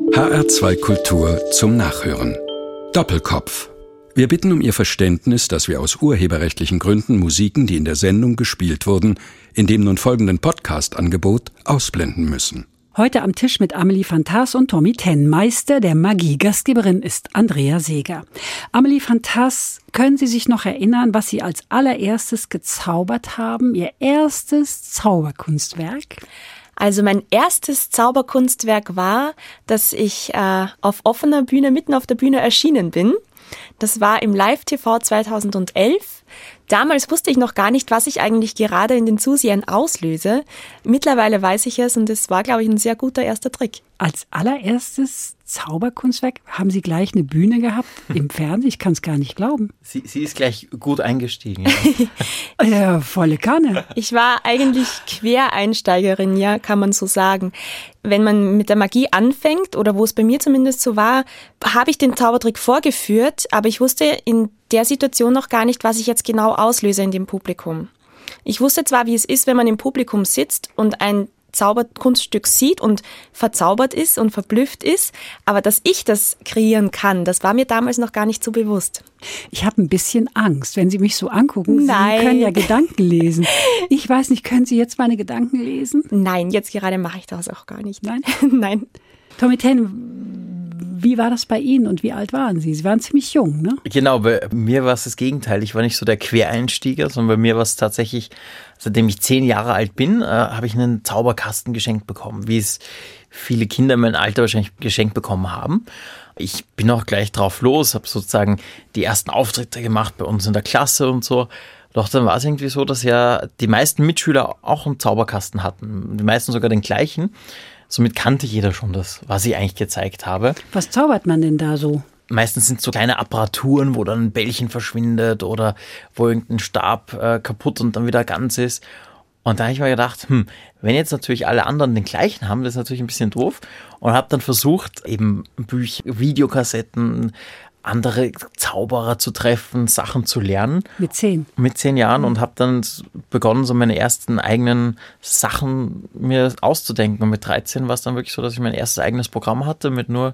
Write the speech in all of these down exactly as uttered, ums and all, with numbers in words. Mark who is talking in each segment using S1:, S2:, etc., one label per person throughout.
S1: H R zwei Kultur zum Nachhören. Doppelkopf. Wir bitten um Ihr Verständnis, dass wir aus urheberrechtlichen Gründen Musiken, die in der Sendung gespielt wurden, in dem nun folgenden Podcast-Angebot ausblenden müssen.
S2: Heute am Tisch mit Amelie van Tass und Tommy Ten. Meister der Magie. Gastgeberin ist Andrea Seeger. Amelie van Tass, können Sie sich noch erinnern, was Sie als allererstes gezaubert haben? Ihr erstes Zauberkunstwerk?
S3: Also mein erstes Zauberkunstwerk war, dass ich äh, auf offener Bühne, mitten auf der Bühne erschienen bin. Das war im Live-T V zweitausendelf. Damals wusste ich noch gar nicht, was ich eigentlich gerade in den Zusehern auslöse. Mittlerweile weiß ich es und es war, glaube ich, ein sehr guter erster Trick.
S2: Als allererstes Zauberkunstwerk haben Sie gleich eine Bühne gehabt im Fernsehen? Ich kann es gar nicht glauben.
S4: Sie, sie ist gleich gut eingestiegen.
S2: Ja. Ja, volle Kanne.
S3: Ich war eigentlich Quereinsteigerin, ja, kann man so sagen. Wenn man mit der Magie anfängt, oder wo es bei mir zumindest so war, habe ich den Zaubertrick vorgeführt, aber ich wusste in der Situation noch gar nicht, was ich jetzt genau auslöse in dem Publikum. Ich wusste zwar, wie es ist, wenn man im Publikum sitzt und ein Zauberkunststück sieht und verzaubert ist und verblüfft ist, aber dass ich das kreieren kann, das war mir damals noch gar nicht so bewusst.
S2: Ich habe ein bisschen Angst, wenn Sie mich so angucken.
S3: Nein.
S2: Sie können ja Gedanken lesen. Ich weiß nicht, können Sie jetzt meine Gedanken lesen?
S3: Nein, jetzt gerade mache ich das auch gar nicht.
S2: Nein?
S3: Nein.
S2: Tommy Ten, wie war das bei Ihnen und wie alt waren Sie? Sie waren ziemlich jung, ne?
S4: Genau, bei mir war es das Gegenteil. Ich war nicht so der Quereinstieger, sondern bei mir war es tatsächlich, seitdem ich zehn Jahre alt bin, äh, habe ich einen Zauberkasten geschenkt bekommen, wie es viele Kinder in meinem Alter wahrscheinlich geschenkt bekommen haben. Ich bin auch gleich drauf los, habe sozusagen die ersten Auftritte gemacht bei uns in der Klasse und so. Doch dann war es irgendwie so, dass ja die meisten Mitschüler auch einen Zauberkasten hatten, die meisten sogar den gleichen. Somit kannte jeder schon das, was ich eigentlich gezeigt habe.
S2: Was zaubert man denn da so?
S4: Meistens sind es so kleine Apparaturen, wo dann ein Bällchen verschwindet oder wo irgendein Stab äh, kaputt und dann wieder ganz ist. Und da habe ich mir gedacht, hm, wenn jetzt natürlich alle anderen den gleichen haben, das ist natürlich ein bisschen doof. Und habe dann versucht, eben Bücher, Videokassetten, andere Zauberer zu treffen, Sachen zu lernen.
S2: Mit zehn?
S4: Mit zehn Jahren und habe dann begonnen, so meine ersten eigenen Sachen mir auszudenken. Und mit dreizehn war es dann wirklich so, dass ich mein erstes eigenes Programm hatte mit nur,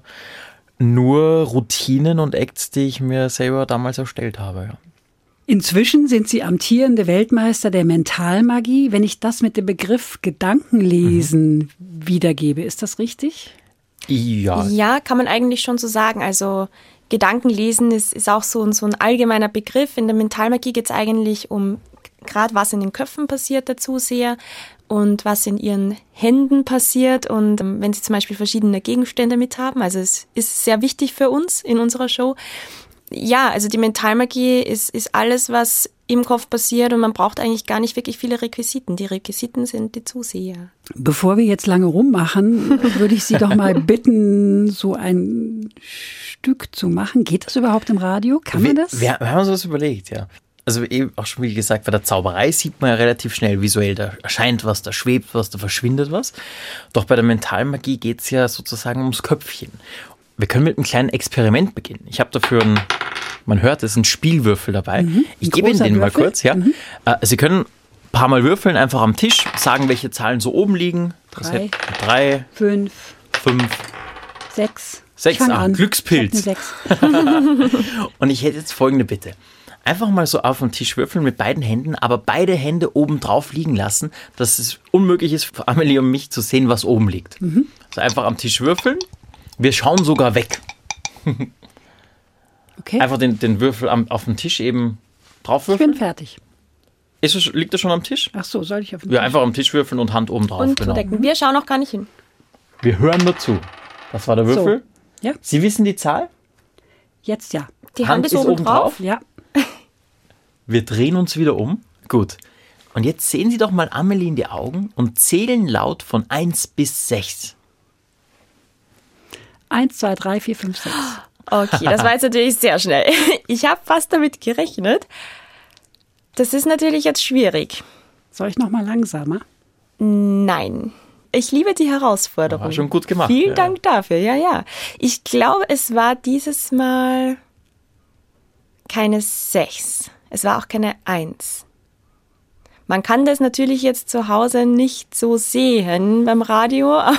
S4: nur Routinen und Acts, die ich mir selber damals erstellt habe. Ja.
S2: Inzwischen sind Sie amtierende Weltmeister der Mentalmagie. Wenn ich das mit dem Begriff Gedankenlesen mhm. wiedergebe, ist das richtig?
S4: Ja.
S3: Ja, kann man eigentlich schon so sagen. Also Gedankenlesen ist, ist auch so, so ein allgemeiner Begriff. In der Mentalmagie geht es eigentlich um gerade, was in den Köpfen passiert der Zuseher und was in ihren Händen passiert und ähm, wenn sie zum Beispiel verschiedene Gegenstände mit haben. Also es ist sehr wichtig für uns in unserer Show. Ja, also die Mentalmagie ist, ist alles, was im Kopf passiert und man braucht eigentlich gar nicht wirklich viele Requisiten. Die Requisiten sind die Zuseher.
S2: Bevor wir jetzt lange rummachen, würde ich Sie doch mal bitten, so ein Stück zu machen. Geht das überhaupt im Radio? Kann man das?
S4: Wir, wir haben uns das überlegt, ja. Also eben auch schon wie gesagt, bei der Zauberei sieht man ja relativ schnell visuell, da erscheint was, da schwebt was, da verschwindet was. Doch bei der Mentalmagie geht es ja sozusagen ums Köpfchen. Wir können mit einem kleinen Experiment beginnen. Ich habe dafür ein, man hört, es ist ein Spielwürfel dabei. Mhm, ich gebe Ihnen den Würfel. mal kurz. Ja. Mhm. Äh, Sie können ein paar Mal würfeln, einfach am Tisch, sagen, welche Zahlen so oben liegen.
S2: Drei,
S4: drei
S2: fünf,
S4: fünf,
S2: sechs.
S4: Sechs, ah, Glückspilz.
S2: Sechs.
S4: Und ich hätte jetzt folgende Bitte. Einfach mal so auf den Tisch würfeln mit beiden Händen, aber beide Hände oben drauf liegen lassen, dass es unmöglich ist für Amelie und mich zu sehen, was oben liegt. Mhm. Also einfach am Tisch würfeln. Wir schauen sogar weg.
S2: Okay.
S4: Einfach den, den Würfel am, auf den Tisch eben drauf würfeln.
S2: Ich bin fertig.
S4: Ist es, liegt er schon am Tisch?
S2: Ach so, soll ich auf den
S4: Ja,
S2: Tisch?
S4: einfach am Tisch würfeln und Hand oben drauf.
S3: Und
S4: genau.
S3: zudecken. Wir schauen noch gar nicht hin.
S4: Wir hören nur zu. Das war der Würfel.
S2: So. Ja.
S4: Sie wissen die Zahl?
S2: Jetzt ja.
S3: Die
S4: Hand
S3: Hand ist oben drauf.
S2: Ja.
S4: Wir drehen uns wieder um. Gut. Und jetzt sehen Sie doch mal Amelie in die Augen und zählen laut von eins bis sechs.
S2: Eins, zwei, drei, vier, fünf, sechs.
S3: Okay, das war jetzt natürlich sehr schnell. Ich habe fast damit gerechnet. Das ist natürlich jetzt schwierig.
S2: Soll ich noch mal langsamer?
S3: Nein. Ich liebe die Herausforderung.
S4: War schon gut gemacht.
S3: Vielen
S4: ja.
S3: Dank dafür, ja, ja. Ich glaube, es war dieses Mal keine sechs. Es war auch keine eins. Man kann das natürlich jetzt zu Hause nicht so sehen beim Radio, aber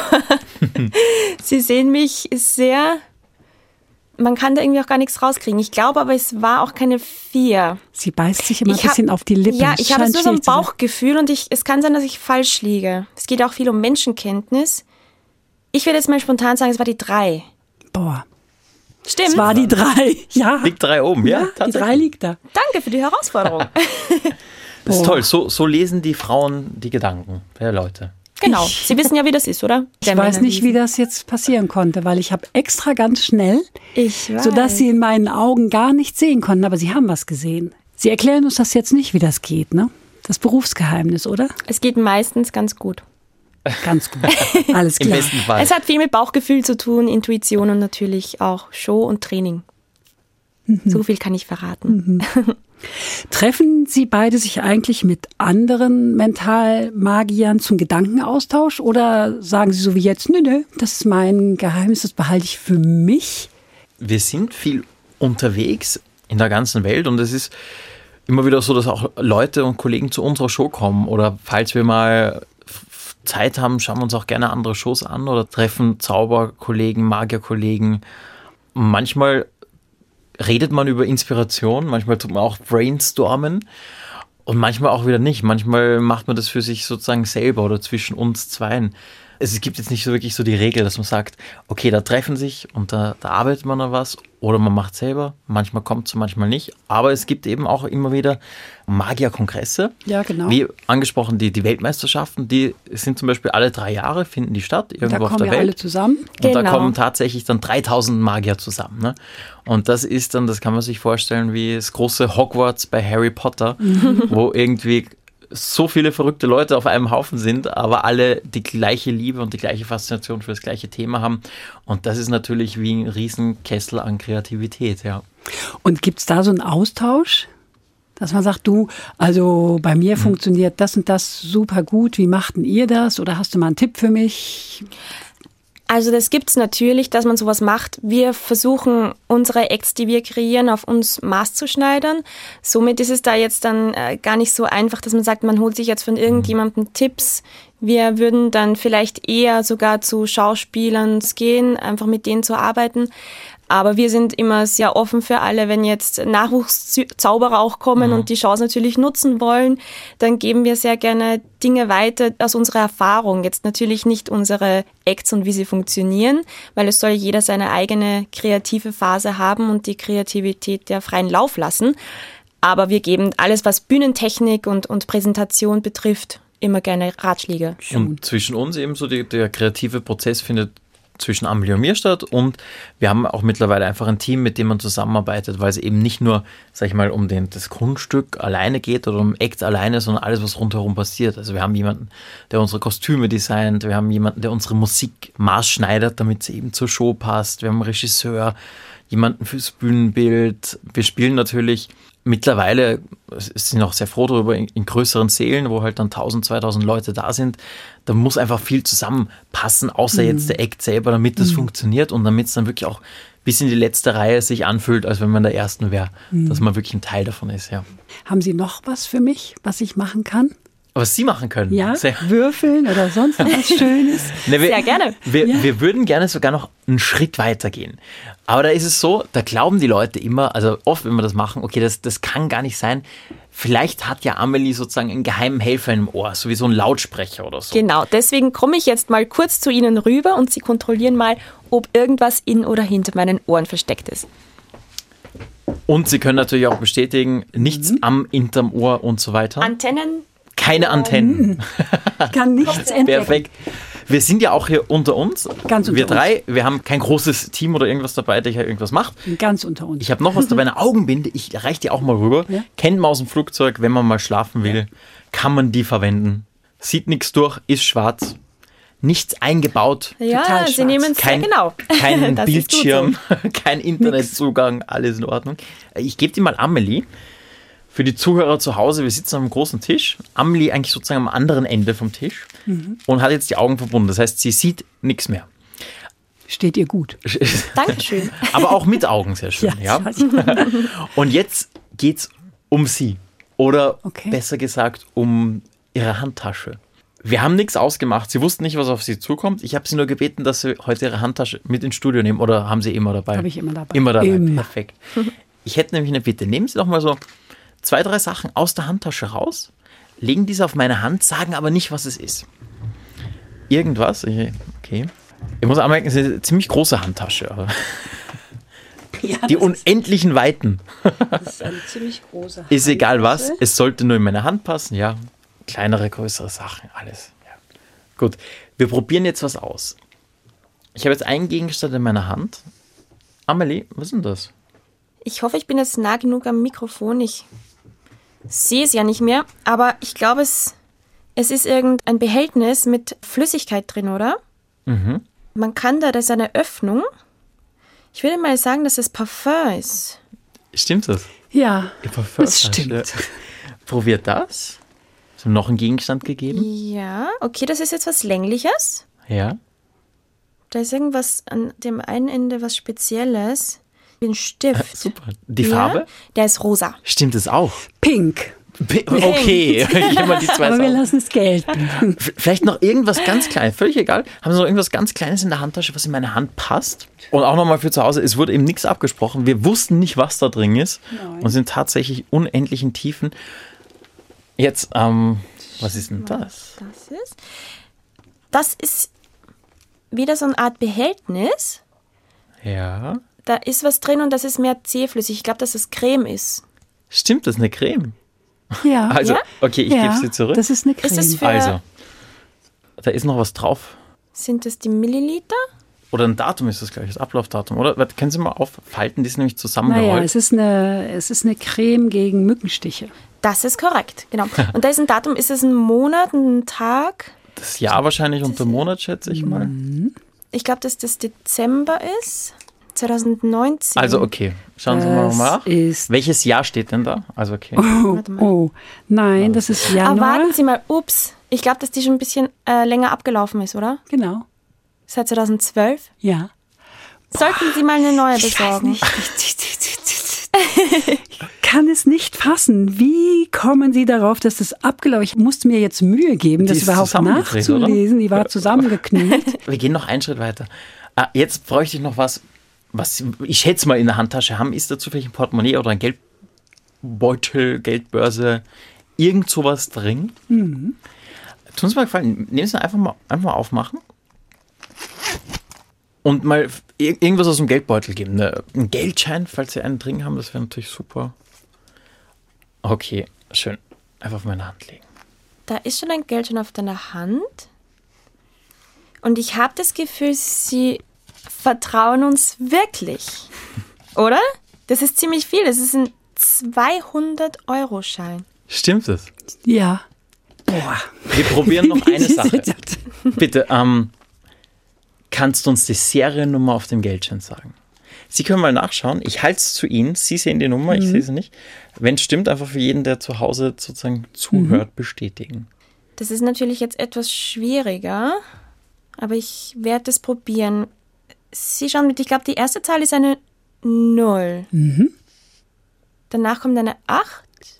S3: Sie sehen mich sehr, man kann da irgendwie auch gar nichts rauskriegen. Ich glaube aber, es war auch keine vier.
S2: Sie beißt sich immer
S3: Ich
S2: ein bisschen
S3: hab-
S2: auf die Lippen.
S3: Ja,
S2: Es
S3: ich habe
S2: scheint
S3: so ein
S2: schwierig zu sein.
S3: Bauchgefühl und ich, es kann sein, dass ich falsch liege. Es geht auch viel um Menschenkenntnis. Ich würde jetzt mal spontan sagen, es war die drei.
S2: Boah,
S3: Stimmt.
S2: es war die drei. Ja,
S4: Liegt drei oben, ja?
S2: ja die
S4: tatsächlich.
S2: drei liegt da.
S3: Danke für die Herausforderung.
S4: Das ist
S2: Boah.
S4: toll, so, so lesen die Frauen die Gedanken der Leute.
S3: Genau.
S2: Ich-
S3: Sie wissen ja, wie das ist, oder?
S2: Ich weiß nicht, wie das jetzt passieren konnte, weil ich habe extra ganz schnell,
S3: Ich weiß.
S2: sodass Sie in meinen Augen gar nichts sehen konnten, aber Sie haben was gesehen. Sie erklären uns das jetzt nicht, wie das geht, ne? Das Berufsgeheimnis, oder?
S3: Es geht meistens ganz gut.
S2: Ganz gut. Alles
S4: Im
S2: klar.
S4: besten Fall.
S3: Es hat viel mit Bauchgefühl zu tun, Intuition und natürlich auch Show und Training. So viel kann ich verraten.
S2: Treffen Sie beide sich eigentlich mit anderen Mentalmagiern zum Gedankenaustausch oder sagen Sie so wie jetzt, nö, nö, das ist mein Geheimnis, das behalte ich für mich?
S4: Wir sind viel unterwegs in der ganzen Welt und es ist immer wieder so, dass auch Leute und Kollegen zu unserer Show kommen oder falls wir mal f- Zeit haben, schauen wir uns auch gerne andere Shows an oder treffen Zauberkollegen, Magierkollegen. Manchmal redet man über Inspiration, manchmal tut man auch brainstormen und manchmal auch wieder nicht. Manchmal macht man das für sich sozusagen selber oder zwischen uns zweien. Es gibt jetzt nicht so wirklich so die Regel, dass man sagt, okay, da treffen sich und da, da arbeitet man an was oder man macht selber. Manchmal kommt es, manchmal nicht. Aber es gibt eben auch immer wieder Magierkongresse.
S2: Ja, genau.
S4: Wie angesprochen, die, die Weltmeisterschaften, die sind zum Beispiel alle drei Jahre, finden die statt,
S2: Da
S4: irgendwo auf
S2: kommen
S4: der
S2: wir alle
S4: Welt.
S2: zusammen.
S4: Und da
S3: Genau.
S4: kommen tatsächlich dann dreitausend Magier zusammen. Ne? Und das ist dann, das kann man sich vorstellen, wie das große Hogwarts bei Harry Potter, wo irgendwie so viele verrückte Leute auf einem Haufen sind, aber alle die gleiche Liebe und die gleiche Faszination für das gleiche Thema haben. Und das ist natürlich wie ein Riesenkessel an Kreativität, ja.
S2: Und gibt es da so einen Austausch, dass man sagt, du, also bei mir funktioniert das und das super gut, wie machten ihr das? Oder hast du mal einen Tipp für mich?
S3: Also das gibt's natürlich, dass man sowas macht. Wir versuchen, unsere Acts, die wir kreieren, auf uns maßzuschneidern. Somit ist es da jetzt dann äh, gar nicht so einfach, dass man sagt, man holt sich jetzt von irgendjemandem Tipps. Wir würden dann vielleicht eher sogar zu Schauspielern gehen, einfach mit denen zu arbeiten. Aber wir sind immer sehr offen für alle. Wenn jetzt Nachwuchszauberer auch kommen und die Chance natürlich nutzen wollen, dann geben wir sehr gerne Dinge weiter aus unserer Erfahrung. Jetzt natürlich nicht unsere Acts und wie sie funktionieren, weil es soll jeder seine eigene kreative Phase haben und die Kreativität der freien Lauf lassen. Aber wir geben alles, was Bühnentechnik und, und Präsentation betrifft, immer gerne Ratschläge.
S4: Und zwischen uns eben so die, der kreative Prozess findet zwischen Amelie und mir statt und wir haben auch mittlerweile einfach ein Team, mit dem man zusammenarbeitet, weil es eben nicht nur, sag ich mal, um den, das Grundstück alleine geht oder um Act alleine, sondern alles, was rundherum passiert. Also wir haben jemanden, der unsere Kostüme designt, wir haben jemanden, der unsere Musik maßschneidert, damit sie eben zur Show passt, wir haben einen Regisseur, jemanden fürs Bühnenbild, wir spielen natürlich mittlerweile, sind auch sehr froh darüber, in, in größeren Sälen, wo halt dann tausend, zweitausend Leute da sind, da muss einfach viel zusammenpassen, außer
S2: Mhm.
S4: jetzt der Act selber, damit das funktioniert und damit es dann wirklich auch bis in die letzte Reihe sich anfühlt, als wenn man der Ersten wäre,
S2: Mhm.
S4: dass man wirklich ein Teil davon ist, ja.
S2: Haben Sie noch was für mich, was ich machen kann?
S4: Was Sie machen können.
S2: Ja,
S4: Sehr,
S2: würfeln oder sonst was Schönes?
S4: Ne, wir,
S3: Sehr gerne.
S4: Wir,
S2: Ja.
S4: wir würden gerne sogar noch einen Schritt weiter gehen. Aber da ist es so, da glauben die Leute immer, also oft, wenn wir das machen, okay, das, das kann gar nicht sein. Vielleicht hat ja Amelie sozusagen einen geheimen Helfer im Ohr, so wie so ein Lautsprecher oder so.
S3: Genau, deswegen komme ich jetzt mal kurz zu Ihnen rüber und Sie kontrollieren mal, ob irgendwas in oder hinter meinen Ohren versteckt ist.
S4: Und Sie können natürlich auch bestätigen, nichts
S2: Mhm.
S4: am, hinterm Ohr und so weiter.
S3: Antennen?
S4: Keine Antennen.
S2: Ich kann nichts entdecken.
S4: Perfekt. Wir sind ja auch hier unter uns.
S2: Ganz unter
S4: wir drei. Wir haben kein großes Team oder irgendwas dabei, der hier irgendwas macht.
S2: Ganz unter uns.
S4: Ich habe noch was dabei, eine Augenbinde. Ich reiche die auch mal rüber.
S2: Ja.
S4: Kennt man aus dem Flugzeug, wenn man mal schlafen will, kann man die verwenden. Sieht nichts durch, ist schwarz. Nichts eingebaut.
S3: Ja,
S2: Total
S3: Sie
S2: schwarz.
S3: nehmen es sehr
S4: Kein,
S3: genau.
S4: kein
S3: Das ist gut
S4: Bildschirm, kein Internetzugang, alles in Ordnung. Ich gebe dir mal Amelie. Für die Zuhörer zu Hause, wir sitzen am einem großen Tisch. Amelie eigentlich sozusagen am anderen Ende vom Tisch und hat jetzt die Augen verbunden. Das heißt, sie sieht nichts mehr.
S2: Steht ihr gut.
S3: Dankeschön.
S4: Aber auch mit Augen sehr schön. Ja,
S2: das weiß ich.
S4: Und jetzt geht's um sie. Oder
S2: Okay.
S4: besser gesagt, um ihre Handtasche. Wir haben nichts ausgemacht. Sie wussten nicht, was auf sie zukommt. Ich habe sie nur gebeten, dass sie heute ihre Handtasche mit ins Studio nehmen. Oder haben sie immer dabei?
S2: Habe ich immer dabei.
S4: Immer dabei,
S2: Immer.
S4: perfekt. Ich hätte nämlich eine Bitte. Nehmen Sie doch mal so zwei, drei Sachen aus der Handtasche raus, legen diese auf meine Hand, sagen aber nicht, was es ist. Irgendwas, ich- okay. Ich muss anmerken, es ist eine ziemlich große Handtasche. Aber
S2: Ja,
S4: die
S2: das
S4: unendlichen Weiten.
S2: das ist eine ziemlich große
S4: Ist egal was,
S2: Handtasche.
S4: es sollte nur in meine Hand passen, ja. Kleinere, größere Sachen, alles. Ja. Gut, wir probieren jetzt was aus. Ich habe jetzt einen Gegenstand in meiner Hand. Amelie, was ist denn das?
S3: Ich hoffe, ich bin jetzt nah genug am Mikrofon. Ich sehe es ja nicht mehr, aber ich glaube, es, es ist irgendein Behältnis mit Flüssigkeit drin, oder?
S4: Mhm.
S3: Man kann da, das ist eine Öffnung. Ich würde mal sagen, dass es Parfum ist.
S4: Stimmt das?
S2: Ja,
S4: Ihr Parfum-
S2: das stimmt.
S4: Probiert das. Hast du noch einen Gegenstand gegeben?
S3: Ja, okay, das ist jetzt was Längliches.
S4: Ja.
S3: Da ist irgendwas an dem einen Ende was Spezielles. Wie ein Stift.
S4: Super. Die
S3: Ja,
S4: Farbe?
S3: der ist rosa.
S4: Stimmt es auch?
S2: Pink.
S4: P- Okay, ich nehme mal die zwei
S2: Aber wir
S4: Sachen.
S2: lassen es gelten.
S4: V- Vielleicht noch irgendwas ganz Kleines, völlig egal. Haben Sie noch irgendwas ganz Kleines in der Handtasche, was in meine Hand passt? Und auch nochmal für zu Hause, es wurde eben nichts abgesprochen. Wir wussten nicht, was da drin ist.
S2: Nein.
S4: Und sind tatsächlich unendlichen Tiefen. Jetzt, ähm, was ist denn das?
S3: Das ist. Das ist wieder so eine Art Behältnis.
S4: Ja.
S3: Da ist was drin und das ist mehr zähflüssig. Ich glaube, dass es Creme ist.
S4: Stimmt, das ist eine Creme.
S2: Ja,
S4: Also,
S3: Ja?
S4: okay, ich
S2: ja,
S4: gebe sie zurück.
S2: Das ist eine Creme.
S3: Ist es für,
S4: Also, da ist noch was drauf.
S3: sind das die Milliliter?
S4: Oder ein Datum ist das gleich, das Ablaufdatum, oder? Warte, können Sie mal aufhalten, die ist nämlich zusammengerollt.
S2: naja, es ist, eine, es ist eine Creme gegen Mückenstiche.
S3: Das ist korrekt, genau. Und da ist ein Datum, ist es ein Monat, ein Tag?
S4: Das Jahr wahrscheinlich und der Monat, schätze ich mal.
S3: Ich glaube, dass das Dezember ist. zwanzig neunzehn.
S4: Also, okay, schauen Sie mal
S2: Das
S4: nach.
S2: ist-
S4: Welches Jahr steht denn da? Also, okay.
S2: Oh,
S3: Warte mal.
S2: oh, nein, das ist
S3: Ah,
S2: Januar.
S3: warten Sie mal, ups. Ich glaube, dass die schon ein bisschen äh, länger abgelaufen ist, oder?
S2: Genau,
S3: Seit zweitausendzwölf.
S2: ja.
S3: Sollten Sie mal eine neue
S2: Ich weiß
S3: besorgen.
S2: nicht. Ich kann es nicht fassen. Wie kommen Sie darauf, dass das abgelaufen ist? Ich musste mir jetzt Mühe geben,
S4: Die
S2: das
S4: ist
S2: überhaupt
S4: zusammengedreht, oder?
S2: nachzulesen. Die war zusammengeknüllt.
S4: Wir gehen noch einen Schritt weiter. Ah, jetzt bräuchte ich noch was, was ich schätze mal in der Handtasche haben. Ist da zufällig ein Portemonnaie oder ein Geldbeutel, Geldbörse, irgend sowas drin? Mhm. Tun Sie mal gefallen, nehmen Sie einfach mal, einfach mal aufmachen und mal ir- irgendwas aus dem Geldbeutel geben. Ne? Ein Geldschein, falls Sie einen drin haben, das wäre natürlich super. Okay, schön. Einfach auf meine Hand legen.
S3: Da ist schon ein Geldschein auf deiner Hand. Und ich habe das Gefühl, Sie vertrauen uns wirklich. Oder? Das ist ziemlich viel. Das ist ein zweihundert-Euro-Schein.
S4: Stimmt das?
S2: Ja. Boah.
S4: Wir probieren noch eine Sache. Bitte, ähm, kannst du uns die Seriennummer auf dem Geldschein sagen? Sie können mal nachschauen. Ich halte es zu Ihnen. Sie sehen die Nummer, ich sehe sie nicht. Wenn es stimmt, einfach für jeden, der zu Hause sozusagen zuhört, bestätigen.
S3: Das ist natürlich jetzt etwas schwieriger, aber ich werde es probieren. Sie schauen mit, ich glaube, die erste Zahl ist eine null. Danach kommt eine acht.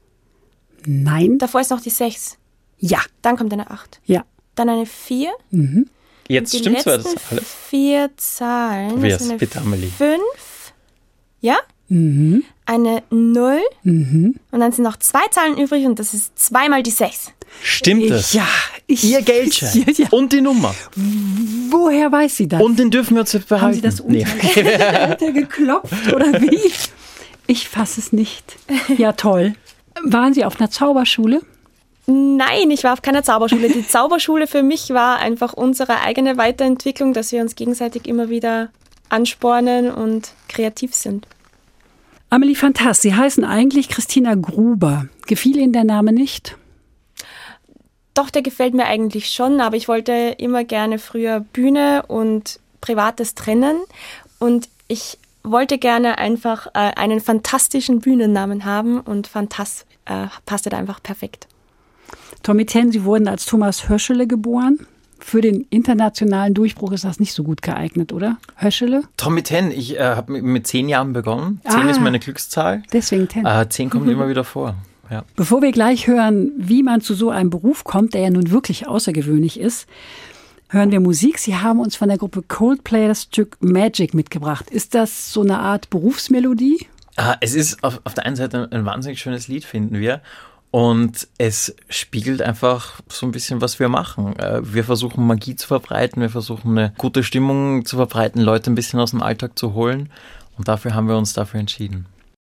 S2: Nein.
S3: Davor ist noch die sechs.
S2: Ja.
S3: Dann kommt eine acht.
S2: Ja.
S3: Dann eine vier.
S4: Jetzt
S3: Die
S4: stimmt zwar
S3: letzten
S4: das alles.
S3: vier Zahlen.
S4: Probier's,
S3: das ist eine
S4: bitte, Amelie.
S3: fünf. Ja? Eine null. Und dann sind noch zwei Zahlen übrig und das ist zweimal die sechs.
S4: Stimmt es?
S2: Ja. Ich,
S4: Ihr Geldschein
S2: Ja, ja.
S4: und die Nummer.
S2: Woher weiß sie das?
S4: Und den dürfen wir uns jetzt behalten.
S2: Haben Sie das
S4: Nee.
S2: unter geklopft oder wie? Ich fasse es nicht. Ja, toll. Waren Sie auf einer Zauberschule?
S3: Nein, ich war auf keiner Zauberschule. Die Zauberschule für mich war einfach unsere eigene Weiterentwicklung, dass wir uns gegenseitig immer wieder anspornen und kreativ sind.
S2: Amelie Fantas, Sie heißen eigentlich Christina Gruber. Gefiel Ihnen der Name nicht?
S3: Doch, der gefällt mir eigentlich schon, aber ich wollte immer gerne früher Bühne und Privates trennen und ich wollte gerne einfach äh, einen fantastischen Bühnennamen haben und Fantas äh, passte da einfach perfekt.
S2: Tommy Ten, Sie wurden als Thomas Höschele geboren. Für den internationalen Durchbruch ist das nicht so gut geeignet, oder? Höschele?
S4: Tommy Ten, ich äh, habe mit, mit zehn Jahren begonnen. Zehn
S2: Ah.
S4: ist meine Glückszahl.
S2: Deswegen Ten.
S4: Äh, zehn kommt immer wieder vor. Ja.
S2: Bevor wir gleich hören, wie man zu so einem Beruf kommt, der ja nun wirklich außergewöhnlich ist, hören wir Musik. Sie haben uns von der Gruppe Coldplay das Stück Magic mitgebracht. Ist das so eine Art Berufsmelodie?
S4: Ah, es ist auf, auf der einen Seite ein wahnsinnig schönes Lied, finden wir. Und es spiegelt einfach so ein bisschen, was wir machen. Wir versuchen Magie zu verbreiten, wir versuchen eine gute Stimmung zu verbreiten, Leute ein bisschen aus dem Alltag zu holen. Und dafür haben wir uns dafür entschieden.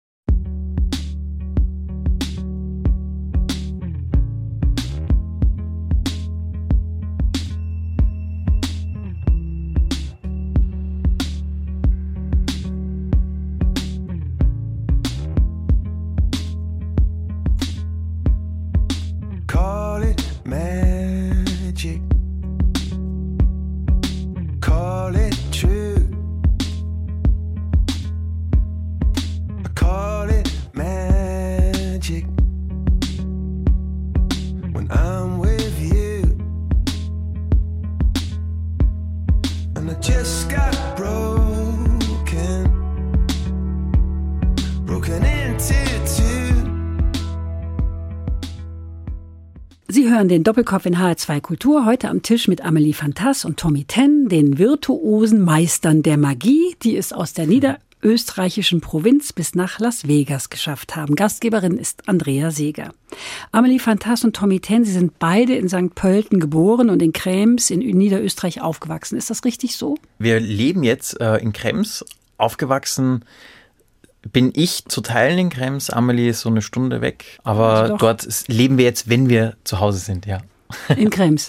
S2: Sie hören den Doppelkopf in H R zwei Kultur, heute am Tisch mit Amelie Fantas und Tommy Tenn, den virtuosen Meistern der Magie, die es aus der niederösterreichischen Provinz bis nach Las Vegas geschafft haben. Gastgeberin ist Andrea Seeger. Amelie Fantas und Tommy Tenn, Sie sind beide in Sankt Pölten geboren und in Krems in Niederösterreich aufgewachsen. Ist das richtig so?
S4: Wir leben jetzt äh, in Krems, aufgewachsen bin ich zu Teilen in Krems, Amelie ist so eine Stunde weg, aber also dort leben wir jetzt, wenn wir zu Hause sind, ja.
S2: In Krems.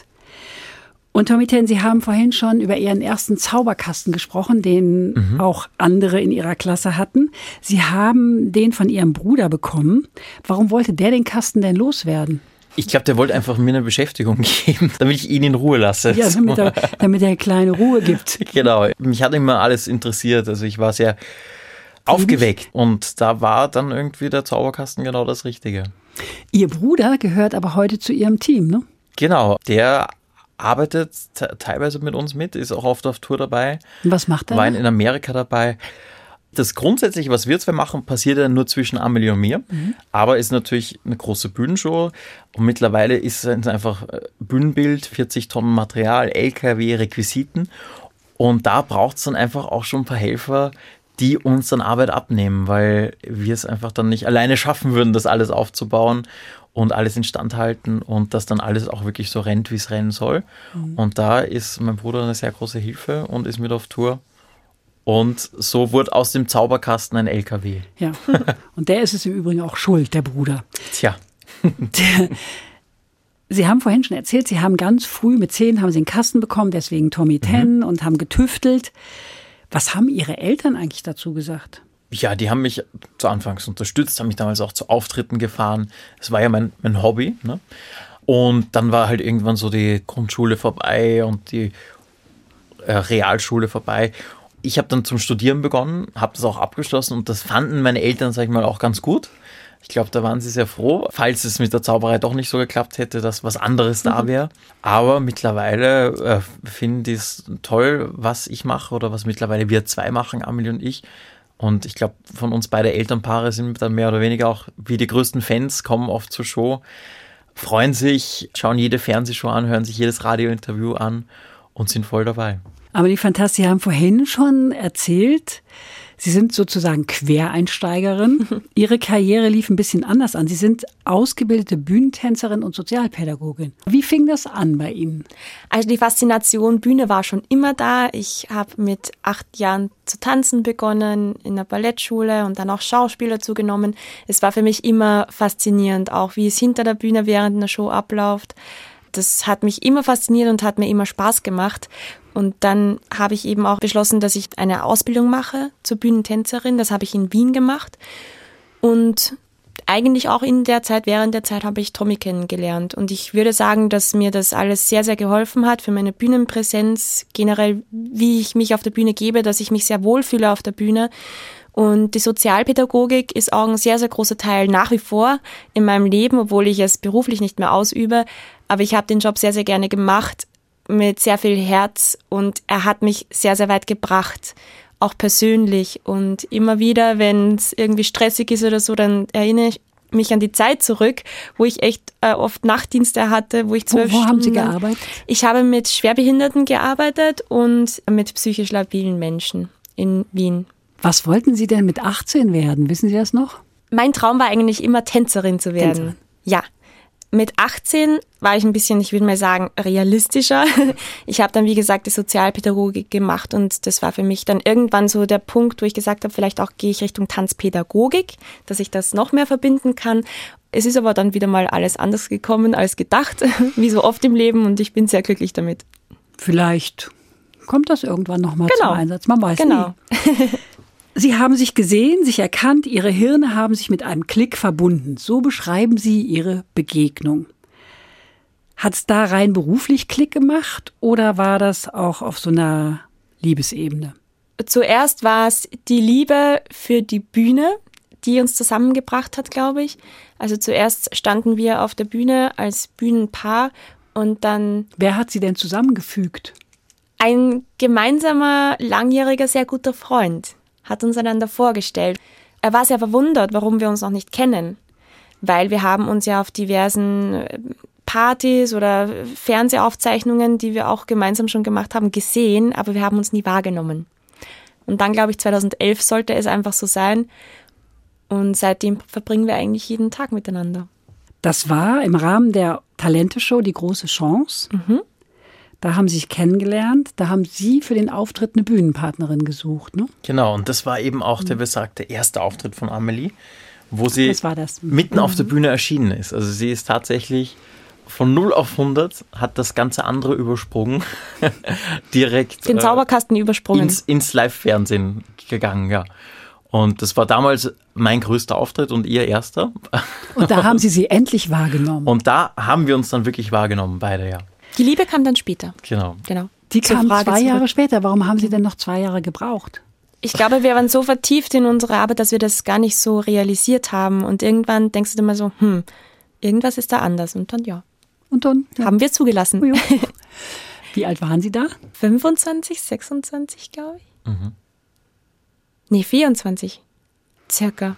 S2: Und Tommy Tenn, Sie haben vorhin schon über Ihren ersten Zauberkasten gesprochen, den mhm. auch andere in Ihrer Klasse hatten. Sie haben den von Ihrem Bruder bekommen. Warum wollte der den Kasten denn loswerden?
S4: Ich glaube, der wollte einfach mir eine Beschäftigung geben, damit ich ihn in Ruhe lasse.
S2: Ja, damit er, damit er kleine Ruhe gibt.
S4: Genau, mich hat immer alles interessiert, also ich war sehr aufgeweckt. Und da war dann irgendwie der Zauberkasten genau das Richtige.
S2: Ihr Bruder gehört aber heute zu Ihrem Team, ne?
S4: Genau, der arbeitet t- teilweise mit uns mit, ist auch oft auf Tour dabei.
S2: Und was macht er?
S4: War in Amerika dabei. Das Grundsätzliche, was wir zwei machen, passiert ja nur zwischen Amelie und mir. Mhm. Aber ist natürlich eine große Bühnenshow. Und mittlerweile ist es einfach Bühnenbild, vierzig Tonnen Material, L K W, Requisiten. Und da braucht es dann einfach auch schon ein paar Helfer, die uns dann Arbeit abnehmen, weil wir es einfach dann nicht alleine schaffen würden, das alles aufzubauen und alles instand halten und dass dann alles auch wirklich so rennt, wie es rennen soll. Mhm. Und da ist mein Bruder eine sehr große Hilfe und ist mit auf Tour. Und so wurde aus dem Zauberkasten ein L K W.
S2: Ja, und der ist es im Übrigen auch schuld, der Bruder.
S4: Tja.
S2: Der, Sie haben vorhin schon erzählt, Sie haben ganz früh, mit zehn haben Sie einen Kasten bekommen, deswegen Tommy Tenn, mhm. und haben getüftelt. Was haben Ihre Eltern eigentlich dazu gesagt?
S4: Ja, die haben mich zu Anfangs unterstützt, haben mich damals auch zu Auftritten gefahren. Das war ja mein, mein Hobby, ne? Und dann war halt irgendwann so die Grundschule vorbei und die äh, Realschule vorbei. Ich habe dann zum Studieren begonnen, habe das auch abgeschlossen und das fanden meine Eltern, sag ich mal, auch ganz gut. Ich glaube, da waren sie sehr froh, falls es mit der Zauberei doch nicht so geklappt hätte, dass was anderes da wäre. Aber mittlerweile äh, finde ich es toll, was ich mache oder was mittlerweile wir zwei machen, Amelie und ich. Und ich glaube, von uns beide Elternpaare sind dann mehr oder weniger auch wie die größten Fans, kommen oft zur Show, freuen sich, schauen jede Fernsehshow an, hören sich jedes Radiointerview an und sind voll dabei.
S2: Aber die Fantas, Sie haben vorhin schon erzählt, Sie sind sozusagen Quereinsteigerin. Ihre Karriere lief ein bisschen anders an. Sie sind ausgebildete Bühnentänzerin und Sozialpädagogin. Wie fing das an bei Ihnen?
S3: Also die Faszination Bühne war schon immer da. Ich habe mit acht Jahren zu tanzen begonnen in der Ballettschule und dann auch Schauspiel dazu genommen. Es war für mich immer faszinierend, auch wie es hinter der Bühne während einer Show abläuft. Das hat mich immer fasziniert und hat mir immer Spaß gemacht. Und dann habe ich eben auch beschlossen, dass ich eine Ausbildung mache zur Bühnentänzerin. Das habe ich in Wien gemacht. Und eigentlich auch in der Zeit, während der Zeit habe ich Tommy kennengelernt. Und ich würde sagen, dass mir das alles sehr, sehr geholfen hat für meine Bühnenpräsenz, generell, wie ich mich auf der Bühne gebe, dass ich mich sehr wohlfühle auf der Bühne. Und die Sozialpädagogik ist auch ein sehr, sehr großer Teil nach wie vor in meinem Leben, obwohl ich es beruflich nicht mehr ausübe. Aber ich habe den Job sehr, sehr gerne gemacht, mit sehr viel Herz, und er hat mich sehr, sehr weit gebracht, auch persönlich. Und immer wieder, wenn es irgendwie stressig ist oder so, dann erinnere ich mich an die Zeit zurück, wo ich echt äh, oft Nachtdienste hatte, wo ich zwölf
S2: Wo, wo
S3: Stunden...
S2: haben Sie gearbeitet?
S3: Ich habe mit Schwerbehinderten gearbeitet und mit psychisch labilen Menschen in Wien.
S2: Was wollten Sie denn mit achtzehn werden? Wissen Sie das noch?
S3: Mein Traum war eigentlich immer, Tänzerin zu werden.
S2: Tänzerin.
S3: Ja. Mit achtzehn war ich ein bisschen, ich würde mal sagen, realistischer. Ich habe dann, wie gesagt, die Sozialpädagogik gemacht und das war für mich dann irgendwann so der Punkt, wo ich gesagt habe, vielleicht auch gehe ich Richtung Tanzpädagogik, dass ich das noch mehr verbinden kann. Es ist aber dann wieder mal alles anders gekommen als gedacht, wie so oft im Leben, und ich bin sehr glücklich damit.
S2: Vielleicht kommt das irgendwann nochmal
S3: Genau.
S2: zum Einsatz, man weiß
S3: Genau.
S2: nie. Sie haben sich gesehen, sich erkannt, Ihre Hirne haben sich mit einem Klick verbunden. So beschreiben Sie Ihre Begegnung. Hat es da rein beruflich Klick gemacht oder war das auch auf so einer Liebesebene?
S3: Zuerst war es die Liebe für die Bühne, die uns zusammengebracht hat, glaube ich. Also zuerst standen wir auf der Bühne als Bühnenpaar und dann...
S2: Wer hat Sie denn zusammengefügt?
S3: Ein gemeinsamer, langjähriger, sehr guter Freund hat uns einander vorgestellt. Er war sehr verwundert, warum wir uns noch nicht kennen, weil wir haben uns ja auf diversen Partys oder Fernsehaufzeichnungen, die wir auch gemeinsam schon gemacht haben, gesehen, aber wir haben uns nie wahrgenommen. Und dann, glaube ich, zweitausendelf sollte es einfach so sein und seitdem verbringen wir eigentlich jeden Tag miteinander.
S2: Das war im Rahmen der Talente-Show Die große Chance.
S3: Mhm.
S2: Da haben Sie sich kennengelernt, da haben Sie für den Auftritt eine Bühnenpartnerin gesucht, ne?
S4: Genau, und das war eben auch der besagte erste Auftritt von Amelie, wo sie
S2: Was war das?
S4: mitten auf der Bühne erschienen ist. Also sie ist tatsächlich von null auf hundert, hat das ganze andere übersprungen, direkt
S3: Den Zauberkasten
S4: äh,
S3: übersprungen.
S4: ins, ins Live-Fernsehen gegangen, ja. Und das war damals mein größter Auftritt und ihr erster.
S2: Und da haben Sie sie endlich wahrgenommen.
S4: Und da haben wir uns dann wirklich wahrgenommen, beide, ja.
S3: Die Liebe kam dann später.
S4: Genau.
S3: Genau.
S2: Die
S3: Zur
S2: kam
S3: Frage
S2: zwei
S3: zurück.
S2: Jahre später. Warum haben Sie denn noch zwei Jahre gebraucht?
S3: Ich glaube, wir waren so vertieft in unsere Arbeit, dass wir das gar nicht so realisiert haben. Und irgendwann denkst du dir mal so, hm, irgendwas ist da anders. Und dann, ja,
S2: Und dann ja.
S3: haben wir zugelassen.
S2: Jo. Wie alt waren Sie da?
S3: fünfundzwanzig, sechsundzwanzig, glaube ich.
S4: Mhm.
S3: Nee, vierundzwanzig. Circa.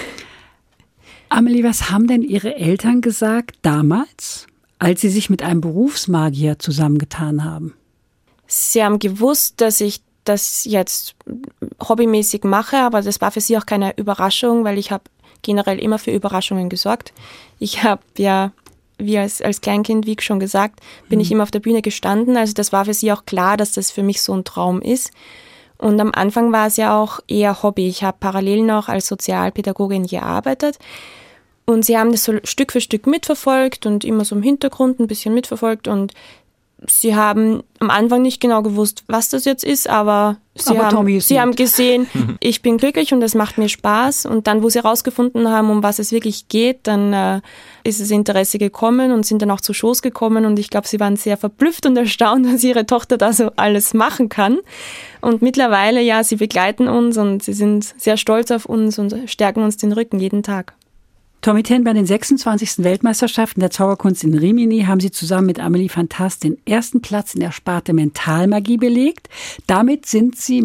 S2: Amelie, was haben denn Ihre Eltern gesagt damals, als Sie sich mit einem Berufsmagier zusammengetan haben?
S3: Sie haben gewusst, dass ich das jetzt hobbymäßig mache, aber das war für sie auch keine Überraschung, weil ich habe generell immer für Überraschungen gesorgt. Ich habe ja, wie als, als Kleinkind, wie schon gesagt, bin mhm. ich immer auf der Bühne gestanden. Also das war für sie auch klar, dass das für mich so ein Traum ist. Und am Anfang war es ja auch eher Hobby. Ich habe parallel noch als Sozialpädagogin gearbeitet. Und sie haben das so Stück für Stück mitverfolgt und immer so im Hintergrund ein bisschen mitverfolgt. Und sie haben am Anfang nicht genau gewusst, was das jetzt ist, aber sie,
S2: aber
S3: haben, sie haben gesehen, ich bin glücklich und es macht mir Spaß. Und dann, wo sie herausgefunden haben, um was es wirklich geht, dann äh, ist das Interesse gekommen und sind dann auch zu Shows gekommen. Und ich glaube, sie waren sehr verblüfft und erstaunt, dass ihre Tochter da so alles machen kann. Und mittlerweile, ja, sie begleiten uns und sie sind sehr stolz auf uns und stärken uns den Rücken jeden Tag.
S2: Tommy Ten, bei den sechsundzwanzigsten Weltmeisterschaften der Zauberkunst in Rimini haben Sie zusammen mit Amelie Fantas den ersten Platz in der Sparte Mentalmagie belegt. Damit sind Sie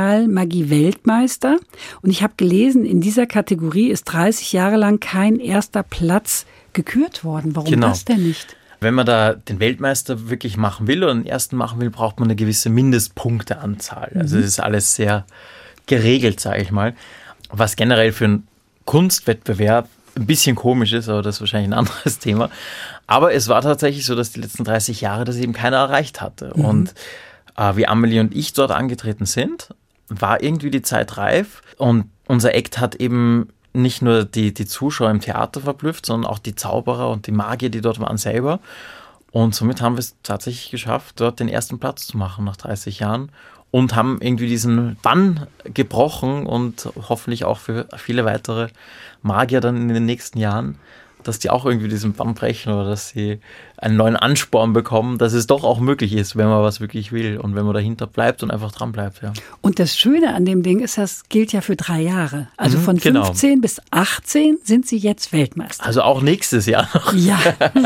S2: Mentalmagie-Weltmeister. Und ich habe gelesen, in dieser Kategorie ist dreißig Jahre lang kein erster Platz gekürt worden. Warum
S4: Genau.
S2: das denn nicht?
S4: Wenn man da den Weltmeister wirklich machen will oder den ersten machen will, braucht man eine gewisse Mindestpunkteanzahl. Also das ist alles sehr geregelt, sage ich mal. Was generell für einen Kunstwettbewerb ein bisschen komisch ist, aber das ist wahrscheinlich ein anderes Thema. Aber es war tatsächlich so, dass die letzten dreißig Jahre das eben keiner erreicht hatte. Mhm. Und äh, wie Amelie und ich dort angetreten sind, war irgendwie die Zeit reif. Und unser Act hat eben nicht nur die, die Zuschauer im Theater verblüfft, sondern auch die Zauberer und die Magier, die dort waren, selber. Und somit haben wir es tatsächlich geschafft, dort den ersten Platz zu machen nach dreißig Jahren. Und haben irgendwie diesen Bann gebrochen und hoffentlich auch für viele weitere Magier dann in den nächsten Jahren, dass die auch irgendwie diesen Bann brechen oder dass sie einen neuen Ansporn bekommen, dass es doch auch möglich ist, wenn man was wirklich will und wenn man dahinter bleibt und einfach dran bleibt. Ja.
S2: Und das Schöne an dem Ding ist, das gilt ja für drei Jahre. Also von
S4: genau.
S2: fünfzehn bis achtzehn sind Sie jetzt Weltmeister.
S4: Also auch nächstes Jahr noch.
S2: Ja,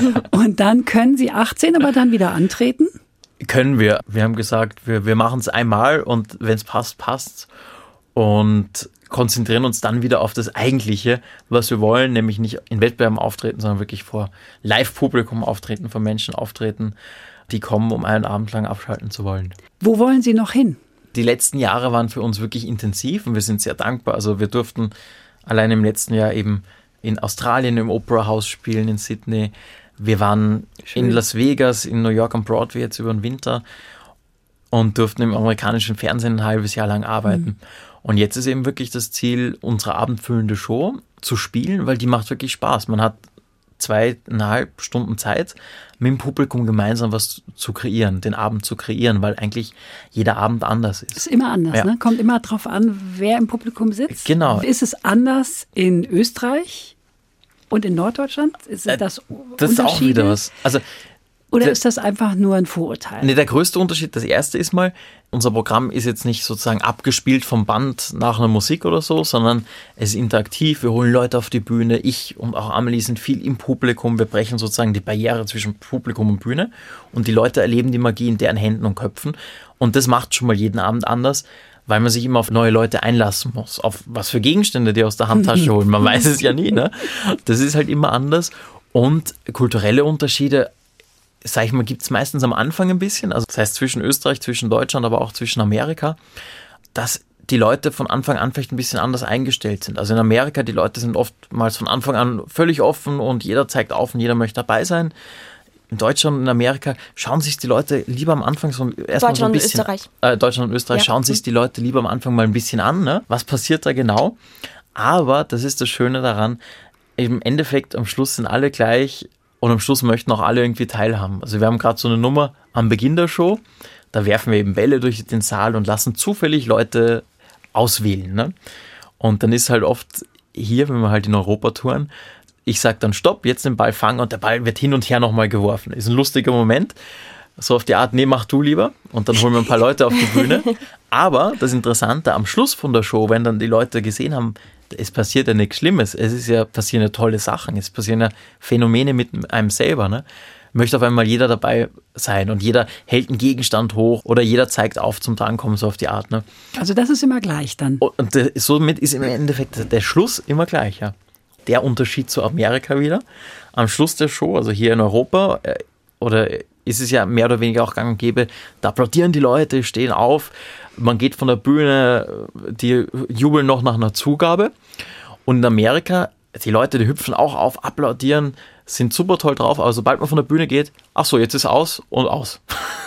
S2: und dann können Sie achtzehn aber dann wieder antreten?
S4: Können wir. Wir haben gesagt, wir, wir machen es einmal und wenn es passt, passt. und konzentrieren uns dann wieder auf das Eigentliche, was wir wollen, nämlich nicht in Wettbewerben auftreten, sondern wirklich vor Live-Publikum auftreten, vor Menschen auftreten, die kommen, um einen Abend lang abschalten zu wollen.
S2: Wo wollen Sie noch hin?
S4: Die letzten Jahre waren für uns wirklich intensiv und wir sind sehr dankbar. Also wir durften allein im letzten Jahr eben in Australien im Opera House spielen, in Sydney. Wir waren Schön. in Las Vegas, in New York am Broadway jetzt über den Winter und durften im amerikanischen Fernsehen ein halbes Jahr lang arbeiten. Mhm. Und jetzt ist eben wirklich das Ziel, unsere abendfüllende Show zu spielen, weil die macht wirklich Spaß. Man hat zweieinhalb Stunden Zeit, mit dem Publikum gemeinsam was zu kreieren, den Abend zu kreieren, weil eigentlich jeder Abend anders ist.
S2: Ist immer anders, ja. ne? Kommt immer drauf an, wer im Publikum sitzt.
S4: Genau.
S2: Ist es anders in Österreich und in Norddeutschland? Ist es das
S4: Das ist auch wieder was. Also
S2: Oder der, ist das einfach nur ein Vorurteil?
S4: Nee, der größte Unterschied, das erste ist mal, unser Programm ist jetzt nicht sozusagen abgespielt vom Band nach einer Musik oder so, sondern es ist interaktiv, wir holen Leute auf die Bühne, ich und auch Amelie sind viel im Publikum, wir brechen sozusagen die Barriere zwischen Publikum und Bühne und die Leute erleben die Magie in deren Händen und Köpfen und das macht schon mal jeden Abend anders, weil man sich immer auf neue Leute einlassen muss, auf was für Gegenstände die aus der Handtasche holen, man weiß es ja nie, ne? Das ist halt immer anders und kulturelle Unterschiede, sag ich mal, gibt es meistens am Anfang ein bisschen, also das heißt zwischen Österreich, zwischen Deutschland, aber auch zwischen Amerika, dass die Leute von Anfang an vielleicht ein bisschen anders eingestellt sind. Also in Amerika, die Leute sind oftmals von Anfang an völlig offen und jeder zeigt auf und jeder möchte dabei sein. In Deutschland und in Amerika schauen sich die Leute lieber am Anfang so erstmal so ein bisschen...
S3: Deutschland und Österreich.
S4: Äh, Deutschland und Österreich ja. schauen sich die Leute lieber am Anfang mal ein bisschen an, ne? Was passiert da genau? Aber das ist das Schöne daran, im Endeffekt am Schluss sind alle gleich. Und am Schluss möchten auch alle irgendwie teilhaben. Also wir haben gerade so eine Nummer am Beginn der Show, da werfen wir eben Bälle durch den Saal und lassen zufällig Leute auswählen. Ne? Und dann ist halt oft hier, wenn wir halt in Europa touren, ich sage dann Stopp, jetzt den Ball fangen und der Ball wird hin und her nochmal geworfen. Ist ein lustiger Moment. So auf die Art, nee, mach du lieber. Und dann holen wir ein paar Leute auf die Bühne. Aber das Interessante, am Schluss von der Show, wenn dann die Leute gesehen haben, es passiert ja nichts Schlimmes, es ist ja, passieren ja tolle Sachen, es passieren ja Phänomene mit einem selber, ne? Möchte auf einmal jeder dabei sein und jeder hält einen Gegenstand hoch oder jeder zeigt auf zum Drankommen, so auf die Art, ne?
S2: Also das ist immer gleich dann.
S4: Und somit ist im Endeffekt der Schluss immer gleich, ja. Der Unterschied zu Amerika wieder. Am Schluss der Show, also hier in Europa, oder ist es ja mehr oder weniger auch gang und gäbe, da applaudieren die Leute, stehen auf, man geht von der Bühne, die jubeln noch nach einer Zugabe. Und in Amerika, die Leute, die hüpfen auch auf, applaudieren, sind super toll drauf, aber sobald man von der Bühne geht, ach so, jetzt ist aus und aus.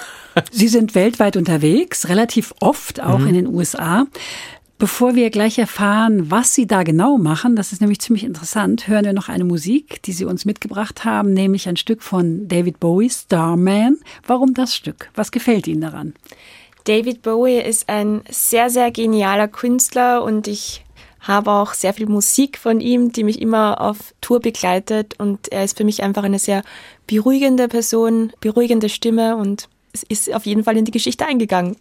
S2: Sie sind weltweit unterwegs, relativ oft auch mhm. in den U S A. Bevor wir gleich erfahren, was Sie da genau machen, das ist nämlich ziemlich interessant, hören wir noch eine Musik, die Sie uns mitgebracht haben, nämlich ein Stück von David Bowie, Starman. Warum das Stück? Was gefällt Ihnen daran?
S3: David Bowie ist ein sehr, sehr genialer Künstler und ich habe auch sehr viel Musik von ihm, die mich immer auf Tour begleitet und er ist für mich einfach eine sehr beruhigende Person, beruhigende Stimme und es ist auf jeden Fall in die Geschichte eingegangen.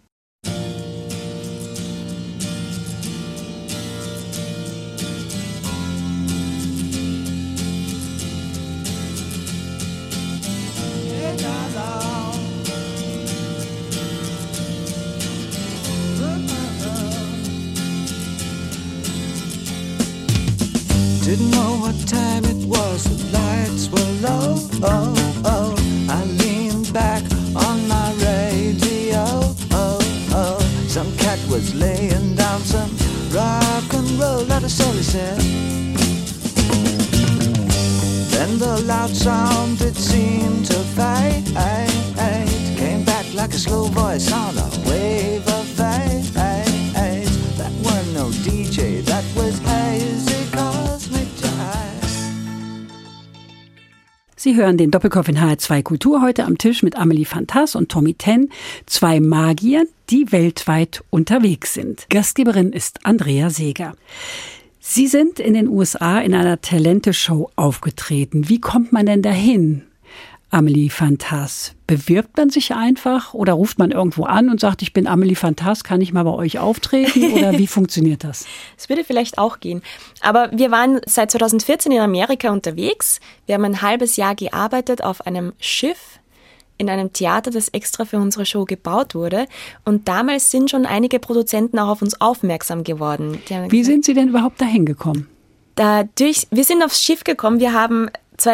S5: Didn't know what time it was, the lights were low, oh, oh. I leaned back on my radio, oh, oh. Some cat was laying down some rock and roll, that is all he said. Then the loud sound, it seemed to fade, came back like a slow voice on a wave of fade. That weren't no D J, that was hazy cosmic jive.
S2: Sie hören den Doppelkopf in H R zwei Kultur heute am Tisch mit Amelie Fantas und Tommy Ten, zwei Magier, die weltweit unterwegs sind. Gastgeberin ist Andrea Seeger. Sie sind in den U S A in einer Talente-Show aufgetreten. Wie kommt man denn dahin? Amelie Fantas, bewirbt man sich einfach oder ruft man irgendwo an und sagt, ich bin Amelie Fantas, kann ich mal bei euch auftreten oder wie funktioniert das?
S3: Es würde vielleicht auch gehen. Aber wir waren seit zweitausendvierzehn in Amerika unterwegs. Wir haben ein halbes Jahr gearbeitet auf einem Schiff in einem Theater, das extra für unsere Show gebaut wurde. Und damals sind schon einige Produzenten auch auf uns aufmerksam geworden.
S2: Wie sind Sie denn überhaupt dahin gekommen?
S3: Dadurch, wir sind aufs Schiff gekommen. Wir haben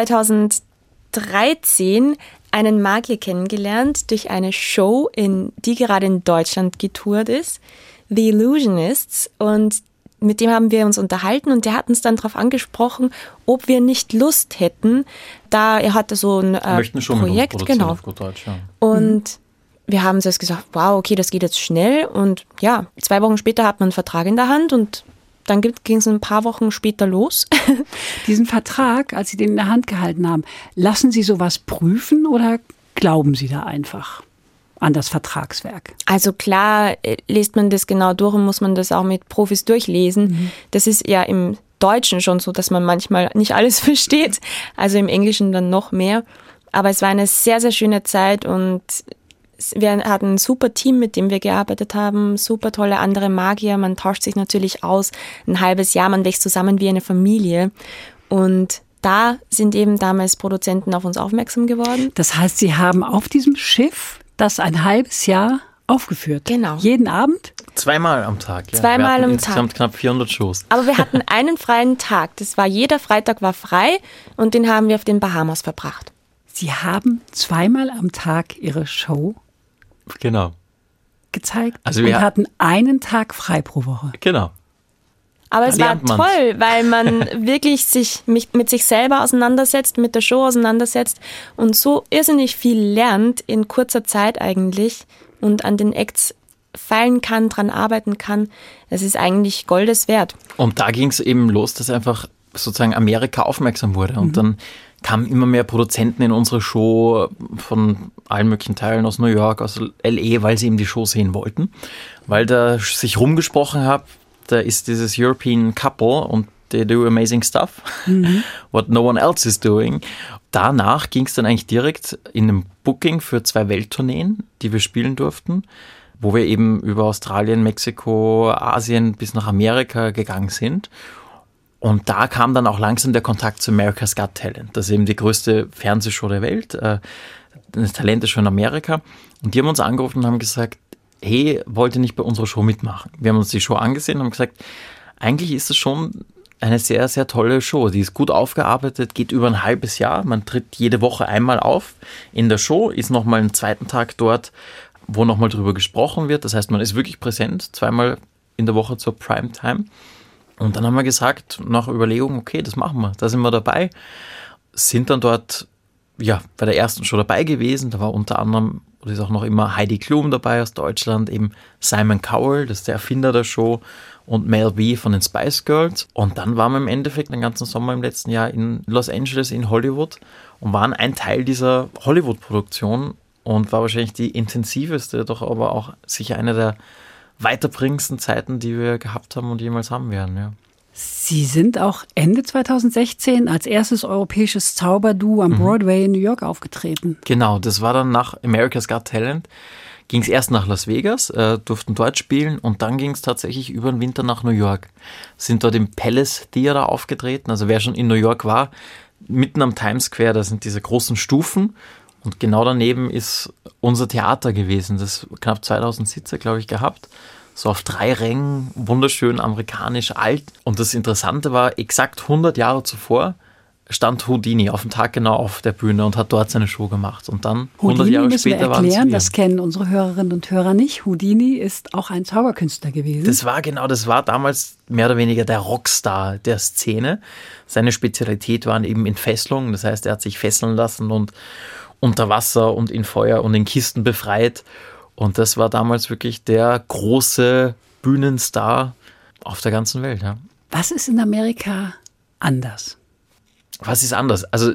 S3: zweitausenddreizehn einen Magier kennengelernt durch eine Show, in, die gerade in Deutschland getourt ist, The Illusionists. Und mit dem haben wir uns unterhalten und der hat uns dann darauf angesprochen, ob wir nicht Lust hätten, da er hatte so ein äh, schon Projekt, genau. Auf gut Deutsch, ja. Und mhm. wir haben zuerst gesagt, wow, okay, das geht jetzt schnell. Und ja, zwei Wochen später hat man einen Vertrag in der Hand und dann ging es ein paar Wochen später los.
S2: Diesen Vertrag, als Sie den in der Hand gehalten haben, lassen Sie sowas prüfen oder glauben Sie da einfach an das Vertragswerk?
S3: Also klar liest man das genau durch und muss man das auch mit Profis durchlesen. Mhm. Das ist ja im Deutschen schon so, dass man manchmal nicht alles versteht, also im Englischen dann noch mehr. Aber es war eine sehr, sehr schöne Zeit und wir hatten ein super Team, mit dem wir gearbeitet haben, super tolle andere Magier, man tauscht sich natürlich aus, ein halbes Jahr, man wächst zusammen wie eine Familie und da sind eben damals Produzenten auf uns aufmerksam geworden.
S2: Das heißt, Sie haben auf diesem Schiff das ein halbes Jahr aufgeführt?
S3: Genau.
S2: Jeden Abend?
S4: Zweimal am Tag. Ja.
S3: Zweimal
S4: wir hatten
S3: am
S4: insgesamt
S3: Tag.
S4: Knapp vierhundert Shows.
S3: Aber wir hatten einen freien Tag, das war jeder Freitag war frei und den haben wir auf den Bahamas verbracht.
S2: Sie haben zweimal am Tag Ihre Show
S4: Genau.
S2: gezeigt
S4: also
S2: und hatten einen Tag frei pro Woche.
S4: Genau.
S3: Aber es war toll, weil man wirklich sich mit, mit sich selber auseinandersetzt, mit der Show auseinandersetzt und so irrsinnig viel lernt in kurzer Zeit eigentlich und an den Acts feilen kann, dran arbeiten kann. Es ist eigentlich Goldes wert.
S4: Und da ging es eben los, dass einfach sozusagen Amerika aufmerksam wurde und mhm. dann kamen immer mehr Produzenten in unsere Show von allen möglichen Teilen aus New York, aus L A, weil sie eben die Show sehen wollten. Weil da sich rumgesprochen hat, da ist dieses European Couple und they do amazing stuff, mhm. what no one else is doing. Danach ging es dann eigentlich direkt in einem Booking für zwei Welttourneen, die wir spielen durften, wo wir eben über Australien, Mexiko, Asien bis nach Amerika gegangen sind. Und da kam dann auch langsam der Kontakt zu America's Got Talent. Das ist eben die größte Fernsehshow der Welt. Das Talent ist schon in Amerika. Und die haben uns angerufen und haben gesagt, hey, wollt ihr nicht bei unserer Show mitmachen? Wir haben uns die Show angesehen und haben gesagt, eigentlich ist es schon eine sehr, sehr tolle Show. Die ist gut aufgearbeitet, geht über ein halbes Jahr. Man tritt jede Woche einmal auf in der Show, ist nochmal einen zweiten Tag dort, wo nochmal drüber gesprochen wird. Das heißt, man ist wirklich präsent, zweimal in der Woche zur Primetime. Und dann haben wir gesagt, nach Überlegung, okay, das machen wir, da sind wir dabei. Sind dann dort ja, bei der ersten Show dabei gewesen. Da war unter anderem, oder ist auch noch immer Heidi Klum dabei aus Deutschland, eben Simon Cowell, das ist der Erfinder der Show, und Mel B von den Spice Girls. Und dann waren wir im Endeffekt den ganzen Sommer im letzten Jahr in Los Angeles, in Hollywood und waren ein Teil dieser Hollywood-Produktion und war wahrscheinlich die intensiveste, doch aber auch sicher eine der weiterbringendsten Zeiten, die wir gehabt haben und jemals haben werden, ja.
S2: Sie sind auch Ende zweitausendsechzehn als erstes europäisches Zauberduo am Broadway in New York aufgetreten.
S4: Genau, das war dann nach America's Got Talent. Ging es erst nach Las Vegas, äh, durften dort spielen und dann ging es tatsächlich über den Winter nach New York. Sind dort im Palace Theater aufgetreten, also wer schon in New York war, mitten am Times Square, da sind diese großen Stufen und genau daneben ist unser Theater gewesen, das knapp zweitausend Sitze, glaube ich, gehabt. So auf drei Rängen, wunderschön amerikanisch alt. Und das Interessante war, exakt hundert Jahre zuvor stand Houdini auf dem Tag genau auf der Bühne und hat dort seine Show gemacht. Und dann, hundert Jahre später, waren es wir.
S2: Erklären, das kennen unsere Hörerinnen und Hörer nicht. Houdini ist auch ein Zauberkünstler gewesen.
S4: Das war genau, das war damals mehr oder weniger der Rockstar der Szene. Seine Spezialität waren eben Entfesselungen. Das heißt, er hat sich fesseln lassen und unter Wasser und in Feuer und in Kisten befreit. Und das war damals wirklich der große Bühnenstar auf der ganzen Welt. Ja.
S2: Was ist in Amerika anders?
S4: Was ist anders? Also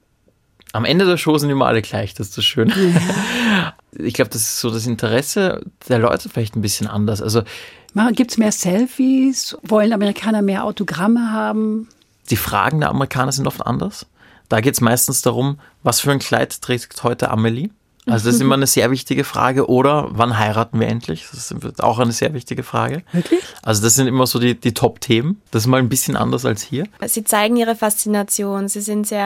S4: am Ende der Show sind immer alle gleich, das ist das Schöne. Ja. Ich glaube, das ist so das Interesse der Leute vielleicht ein bisschen anders. Also
S2: gibt es mehr Selfies? Wollen Amerikaner mehr Autogramme haben?
S4: Die Fragen der Amerikaner sind oft anders. Da geht es meistens darum, was für ein Kleid trägt heute Amelie? Also das ist immer eine sehr wichtige Frage. Oder wann heiraten wir endlich? Das ist auch eine sehr wichtige Frage.
S2: Wirklich?
S4: Also das sind immer so die, die Top-Themen. Das ist mal ein bisschen anders als hier.
S3: Sie zeigen ihre Faszination. Sie sind sehr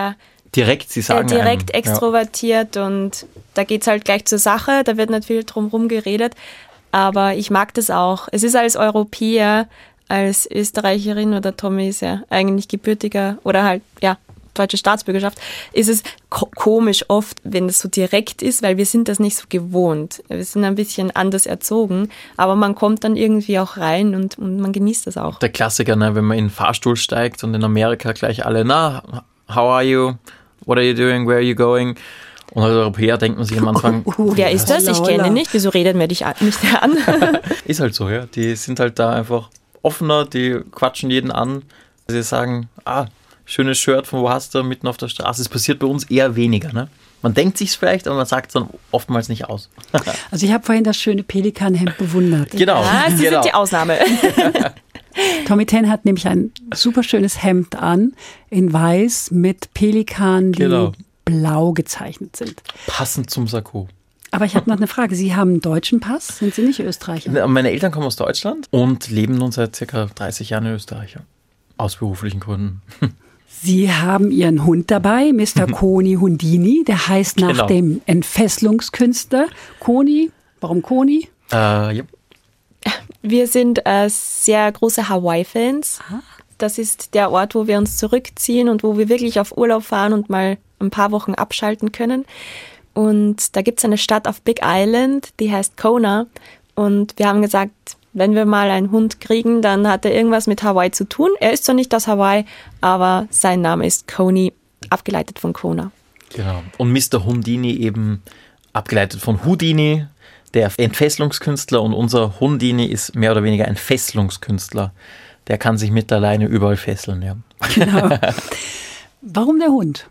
S4: direkt, Sie sagen
S3: äh, direkt
S4: einem,
S3: extrovertiert ja. Und da geht es halt gleich zur Sache, da wird nicht viel drumherum geredet, aber ich mag das auch. Es ist als Europäer, als Österreicherin, oder Tommy ist ja eigentlich gebürtiger oder halt, ja, deutsche Staatsbürgerschaft, ist es ko- komisch oft, wenn es so direkt ist, weil wir sind das nicht so gewohnt. Wir sind ein bisschen anders erzogen, aber man kommt dann irgendwie auch rein und, und man genießt das auch.
S4: Der Klassiker, ne, wenn man in den Fahrstuhl steigt und in Amerika gleich alle, na, how are you? What are you doing? Where are you going? Und als Europäer denkt man sich am Anfang,
S3: uh, uh, wer ist das? Ich kenne ihn nicht. Wieso redet mir dich an, mich der an?
S4: Ist halt so, ja. Die sind halt da einfach offener, die quatschen jeden an. Sie sagen, ah, schönes Shirt, von wo hast du, mitten auf der Straße. Es passiert bei uns eher weniger, ne? Man denkt sich's vielleicht, aber man sagt es dann oftmals nicht aus.
S2: Also ich habe vorhin das schöne Pelikanhemd bewundert.
S4: Genau.
S3: Ja, Sie
S4: genau.
S3: sind die Ausnahme.
S2: Tommy Ten hat nämlich ein super schönes Hemd an, in weiß mit Pelikanen, die
S4: Genau.
S2: blau gezeichnet sind.
S4: Passend zum Sakko.
S2: Aber ich habe noch eine Frage. Sie haben einen deutschen Pass? Sind Sie nicht Österreicher?
S4: Meine Eltern kommen aus Deutschland und leben nun seit circa dreißig Jahren in Österreich. Aus beruflichen Gründen.
S2: Sie haben Ihren Hund dabei, Mister Koni Hundini. Der heißt nach
S4: Genau.
S2: dem Entfesselungskünstler. Koni, warum Koni?
S4: Äh, ja.
S3: Wir sind äh, sehr große Hawaii-Fans. Das ist der Ort, wo wir uns zurückziehen und wo wir wirklich auf Urlaub fahren und mal ein paar Wochen abschalten können. Und da gibt es eine Stadt auf Big Island, die heißt Kona. Und wir haben gesagt, wenn wir mal einen Hund kriegen, dann hat er irgendwas mit Hawaii zu tun. Er ist zwar nicht aus Hawaii, aber sein Name ist Koni, abgeleitet von Kona.
S4: Genau. Und Mister Hundini eben abgeleitet von Houdini, der Entfesselungskünstler, und unser Hundini ist mehr oder weniger ein Fesselungskünstler. Der kann sich mit alleine überall fesseln, ja.
S2: Genau. Warum der Hund?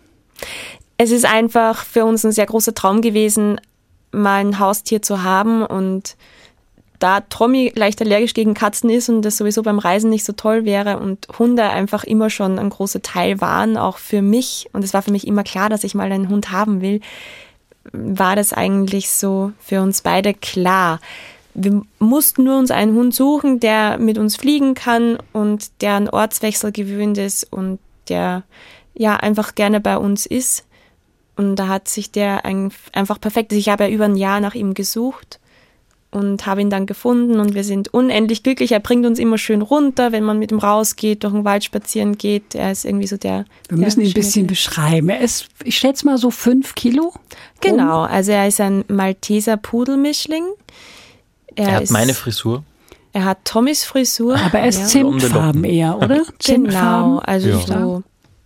S3: Es ist einfach für uns ein sehr großer Traum gewesen, mal ein Haustier zu haben, und da Tommy leicht allergisch gegen Katzen ist und das sowieso beim Reisen nicht so toll wäre und Hunde einfach immer schon ein großer Teil waren, auch für mich, und es war für mich immer klar, dass ich mal einen Hund haben will, war das eigentlich so für uns beide klar. Wir mussten nur uns einen Hund suchen, der mit uns fliegen kann und der an Ortswechsel gewöhnt ist und der ja einfach gerne bei uns ist. Und da hat sich der einfach perfekt, ich habe ja über ein Jahr nach ihm gesucht und habe ihn dann gefunden, und wir sind unendlich glücklich. Er bringt uns immer schön runter, wenn man mit ihm rausgeht, durch den Wald spazieren geht. Er ist irgendwie so der...
S2: Wir
S3: der
S2: müssen ihn ein bisschen
S3: Schöne.
S2: beschreiben. Er ist, ich schätze mal, so fünf Kilo.
S3: Genau, also er ist ein Malteser Pudelmischling. Er,
S4: Er hat
S3: ist,
S4: meine Frisur.
S3: Er hat Tommys Frisur.
S2: Aber er ist
S3: ja.
S2: Zimtfarben eher, oder?
S3: Genau, also
S4: Ja.
S3: so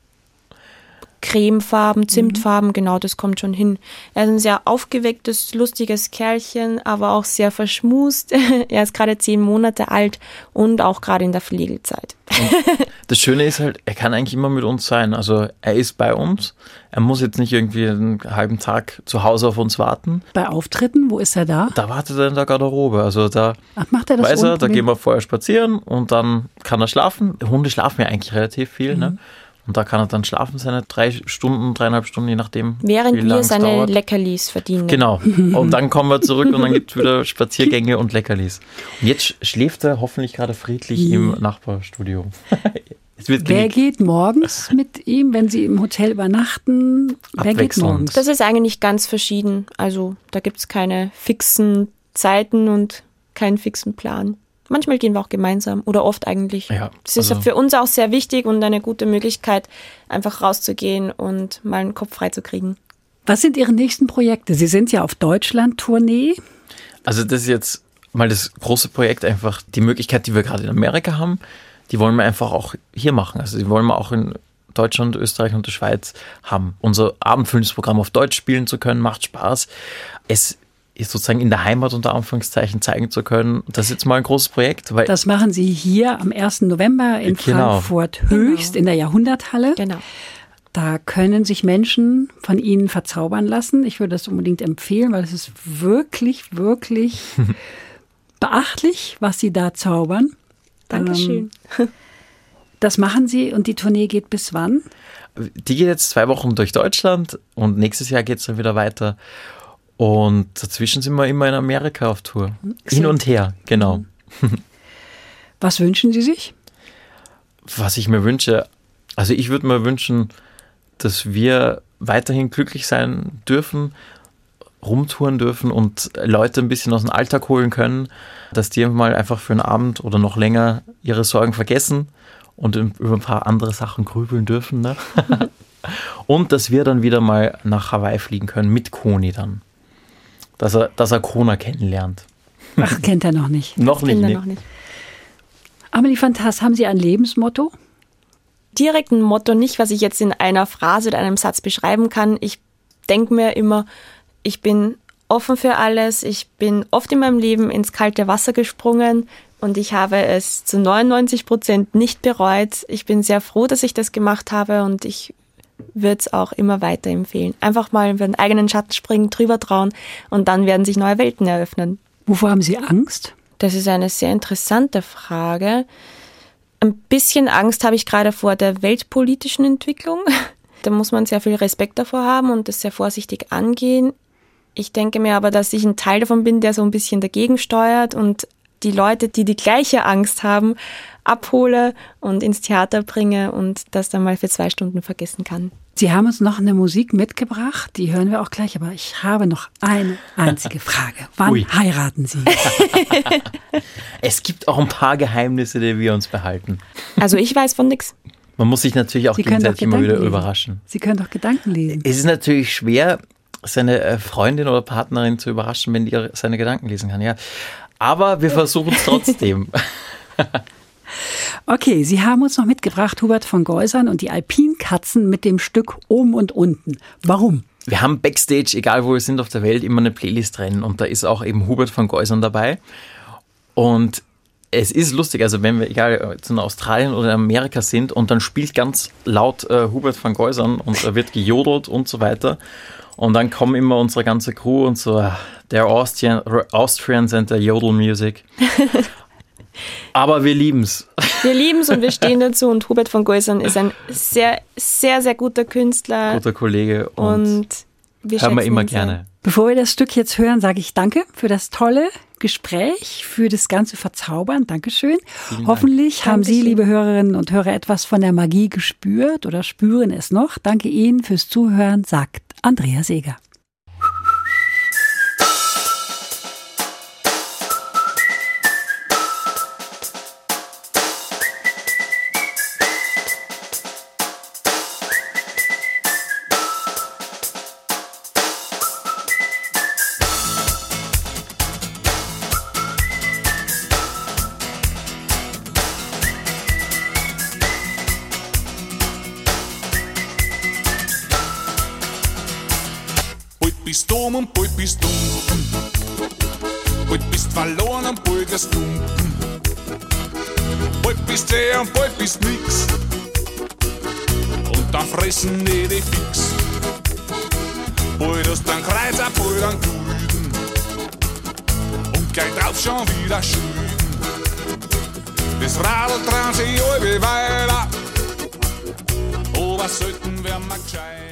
S3: Cremefarben, Zimtfarben, genau, das kommt schon hin. Er ist ein sehr aufgewecktes, lustiges Kerlchen, aber auch sehr verschmust. Er ist gerade zehn Monate alt und auch gerade in der Pflegezeit.
S4: Das Schöne ist halt, er kann eigentlich immer mit uns sein. Also er ist bei uns. Er muss jetzt nicht irgendwie einen halben Tag zu Hause auf uns warten.
S2: Bei Auftritten, wo ist er da?
S4: Da wartet er in der Garderobe. Also da
S2: Ach, macht er das
S4: weiß er,
S2: unten?
S4: da gehen wir vorher spazieren und dann kann er schlafen. Hunde schlafen ja eigentlich relativ viel,
S3: Mhm.
S4: ne? Und da kann er dann schlafen, seine drei Stunden, dreieinhalb Stunden, je nachdem,
S3: Während
S4: wie
S3: wir
S4: lang es
S3: seine
S4: dauert.
S3: Leckerlis verdienen.
S4: Genau. Und dann kommen wir zurück und dann gibt es wieder Spaziergänge und Leckerlis. Und jetzt sch- schläft er hoffentlich gerade friedlich im Nachbarstudio. Es wird
S2: Wer
S4: geliebt.
S2: geht morgens mit ihm, wenn Sie im Hotel übernachten? Wer geht
S4: Abwechselnd.
S2: morgens?
S3: Das ist eigentlich ganz verschieden. Also da gibt es keine fixen Zeiten und keinen fixen Plan. Manchmal gehen wir auch gemeinsam oder oft eigentlich.
S4: Ja,
S3: das ist
S4: also-
S3: für uns auch sehr wichtig und eine gute Möglichkeit, einfach rauszugehen und mal einen Kopf frei zu kriegen.
S2: Was sind Ihre nächsten Projekte? Sie sind ja auf Deutschland-Tournee.
S4: Also das ist jetzt mal das große Projekt, einfach die Möglichkeit, die wir gerade in Amerika haben, die wollen wir einfach auch hier machen. Also die wollen wir auch in Deutschland, Österreich und der Schweiz haben. Unser abendfüllendes Programm auf Deutsch spielen zu können, macht Spaß. Es ist sozusagen in der Heimat unter Anführungszeichen zeigen zu können. Das ist jetzt mal ein großes Projekt. Weil
S2: Das machen Sie hier am ersten November in
S4: Genau.
S2: Frankfurt Höchst in der Jahrhunderthalle.
S3: Genau.
S2: Da können sich Menschen von Ihnen verzaubern lassen. Ich würde das unbedingt empfehlen, weil es ist wirklich, wirklich beachtlich, was Sie da zaubern.
S3: Dankeschön.
S2: Ähm, das machen Sie und die Tournee geht bis wann?
S4: die geht jetzt zwei Wochen durch Deutschland und nächstes Jahr geht es dann wieder weiter. Und dazwischen sind wir immer in Amerika auf Tour. Hin und her, genau.
S2: Was wünschen Sie sich?
S4: Was ich mir wünsche, also ich würde mir wünschen, dass wir weiterhin glücklich sein dürfen, rumtouren dürfen und Leute ein bisschen aus dem Alltag holen können, dass die mal einfach für einen Abend oder noch länger ihre Sorgen vergessen und über ein paar andere Sachen grübeln dürfen. Ne? Und dass wir dann wieder mal nach Hawaii fliegen können mit Koni dann. Dass er, dass er Kona kennenlernt.
S2: Ach, kennt er noch nicht.
S4: noch, nicht,
S3: Kinder
S4: nicht.
S3: noch nicht.
S2: Amelie Fantas, haben Sie ein Lebensmotto?
S3: Direkt ein Motto nicht, was ich jetzt in einer Phrase oder einem Satz beschreiben kann. Ich denke mir immer, ich bin offen für alles. Ich bin oft in meinem Leben ins kalte Wasser gesprungen und ich habe es zu neunundneunzig Prozent nicht bereut. Ich bin sehr froh, dass ich das gemacht habe und ich würde es auch immer weiterempfehlen. Einfach mal über den eigenen Schatten springen, drüber trauen und dann werden sich neue Welten eröffnen.
S2: Wovor haben Sie Angst?
S3: Das ist eine sehr interessante Frage. Ein bisschen Angst habe ich gerade vor der weltpolitischen Entwicklung. Da muss man sehr viel Respekt davor haben und das sehr vorsichtig angehen. Ich denke mir aber, dass ich ein Teil davon bin, der so ein bisschen dagegen steuert und die Leute, die die gleiche Angst haben, abhole und ins Theater bringe und das dann mal für zwei Stunden vergessen kann.
S2: Sie haben uns noch eine Musik mitgebracht, die hören wir auch gleich, aber ich habe noch eine einzige Frage. Wann
S4: Ui.
S2: heiraten Sie?
S4: Es gibt auch ein paar Geheimnisse, die wir uns behalten.
S3: Also ich weiß von nichts.
S4: Man muss sich natürlich auch
S2: Sie können
S4: gegenseitig
S2: doch
S4: immer wieder
S2: Gedanken lesen.
S4: überraschen.
S2: Sie können doch Gedanken lesen.
S4: Es ist natürlich schwer, seine Freundin oder Partnerin zu überraschen, wenn die seine Gedanken lesen kann. Ja. Aber wir versuchen es trotzdem.
S2: Okay, Sie haben uns noch mitgebracht, Hubert von Geusern und die Alpinkatzen mit dem Stück Oben und Unten. Warum?
S4: Wir haben Backstage, egal wo wir sind auf der Welt, immer eine Playlist drin und da ist auch eben Hubert von Geusern dabei. Und es ist lustig, also wenn wir, egal jetzt in Australien oder Amerika sind und dann spielt ganz laut äh, Hubert von Geusern und da wird gejodelt und so weiter. Und dann kommen immer unsere ganze Crew und so, der Austrian, Austrians and the Yodel Music. Aber wir lieben's.
S3: Wir lieben es und wir stehen dazu und Hubert von Geusern ist ein sehr, sehr, sehr guter Künstler.
S4: Guter Kollege und,
S3: und wir
S4: hören wir
S3: schätzen
S4: immer
S3: ihn sehr.
S4: gerne.
S2: Bevor wir das Stück jetzt hören, sage ich danke für das tolle Gespräch, für das ganze Verzaubern. Dankeschön.
S4: Vielen
S2: Hoffentlich
S3: Dank.
S2: haben Sie,
S3: Dankeschön.
S2: liebe Hörerinnen und Hörer, etwas von der Magie gespürt oder spüren es noch. Danke Ihnen fürs Zuhören, sagt Andrea Seeger.
S6: Bald bist du oben und bald bist du unten. Bald bist verloren und bald wirst du lumpen. Bald bist wer und bald bist nix. Und dann fressen die dich fix. Bald hast du einen Kreuzer, bald einen Gulden. Und gleich drauf schon wieder Schulden. Das Radl trauen sich alle weiter. Aber selten werden wir gescheit.